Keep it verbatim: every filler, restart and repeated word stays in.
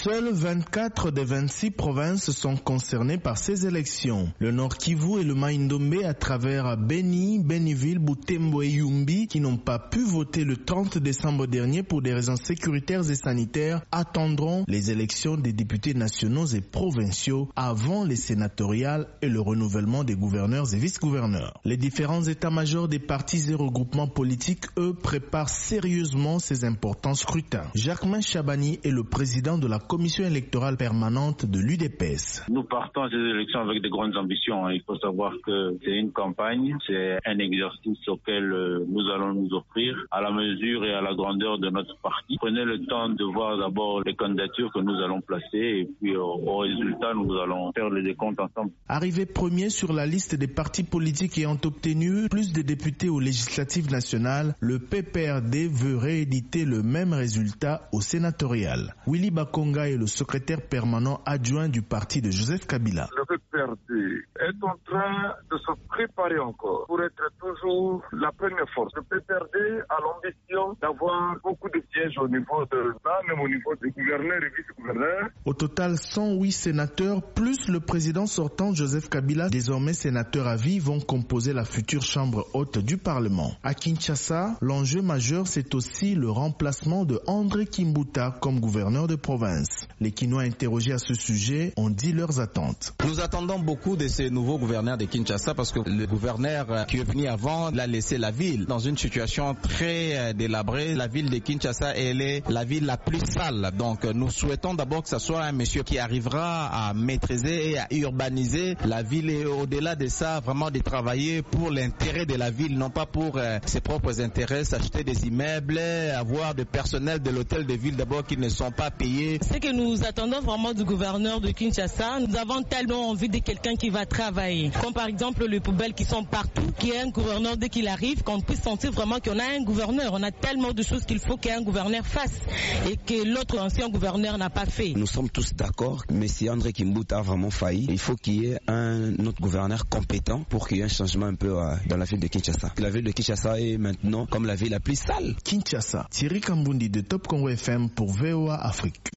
Seules vingt-quatre des vingt-six provinces sont concernées par ces élections. Le Nord Kivu et le Mai-Ndombe à travers Beni, Beniville, Butembo et Yumbi qui n'ont pas pu voter le trente décembre dernier pour des raisons sécuritaires et sanitaires attendront les élections des députés nationaux et provinciaux avant les sénatoriales et le renouvellement des gouverneurs et vice-gouverneurs. Les différents états-majors des partis et regroupements politiques, eux, préparent sérieusement ces importants scrutins. Jacquemin Chabani est le président de la commission électorale permanente de l'U D P S. Nous partons à ces élections avec de grandes ambitions. Il faut savoir que c'est une campagne, c'est un exercice auquel nous allons nous offrir à la mesure et à la grandeur de notre parti. Prenez le temps de voir d'abord les candidatures que nous allons placer et puis au, au résultat, nous allons faire le décompte ensemble. Arrivé premier sur la liste des partis politiques ayant obtenu plus de députés aux législatives nationales, le P P R D veut rééditer le même résultat au sénatorial. Willy Bakonga est le secrétaire permanent adjoint du parti de Joseph Kabila. Le P P R D est en train de se préparer encore pour être toujours la première force. Le P P R D a l'ambition d'avoir beaucoup de sièges au niveau de là, même au niveau des gouverneurs et vice-gouverneurs. Au total, cent huit sénateurs plus le président sortant Joseph Kabila, désormais sénateur à vie, vont composer la future chambre haute du Parlement. À Kinshasa, l'enjeu majeur, c'est aussi le remplacement de André Kimbuta comme gouverneur de province. Les Kinois interrogés à ce sujet ont dit leurs attentes. Nous attendons beaucoup de ces nouveaux gouverneurs de Kinshasa parce que le gouverneur qui est venu avant l'a laissé la ville dans une situation très délabrée. La ville de Kinshasa, elle est la ville la plus sale. Donc nous souhaitons d'abord que ce soit un monsieur qui arrivera à maîtriser et à urbaniser la ville et au-delà de ça, vraiment de travailler pour l'intérêt de la ville, non pas pour euh, ses propres intérêts, s'acheter des immeubles, avoir des personnels de l'hôtel de ville d'abord qui ne sont pas payés. Ce que nous attendons vraiment du gouverneur de Kinshasa, nous avons tellement envie de quelqu'un qui va travailler. Comme par exemple les poubelles qui sont partout, qui est un gouverneur dès qu'il arrive, qu'on puisse sentir vraiment qu'on a un gouverneur. On a tellement de choses qu'il faut qu'un gouverneur fasse et que l'autre ancien gouverneur n'a pas fait. Nous sommes tous d'accord, mais si André Kimbuta a vraiment failli, il faut qu'il y ait un autre gouverneur compétent pour qu'il y ait un changement un peu euh, dans la ville de Kinshasa. La ville de Kinshasa est maintenant comme la ville la plus sale. Kinshasa, Thierry Kambundi de Top Congo F M pour V O A Afrique.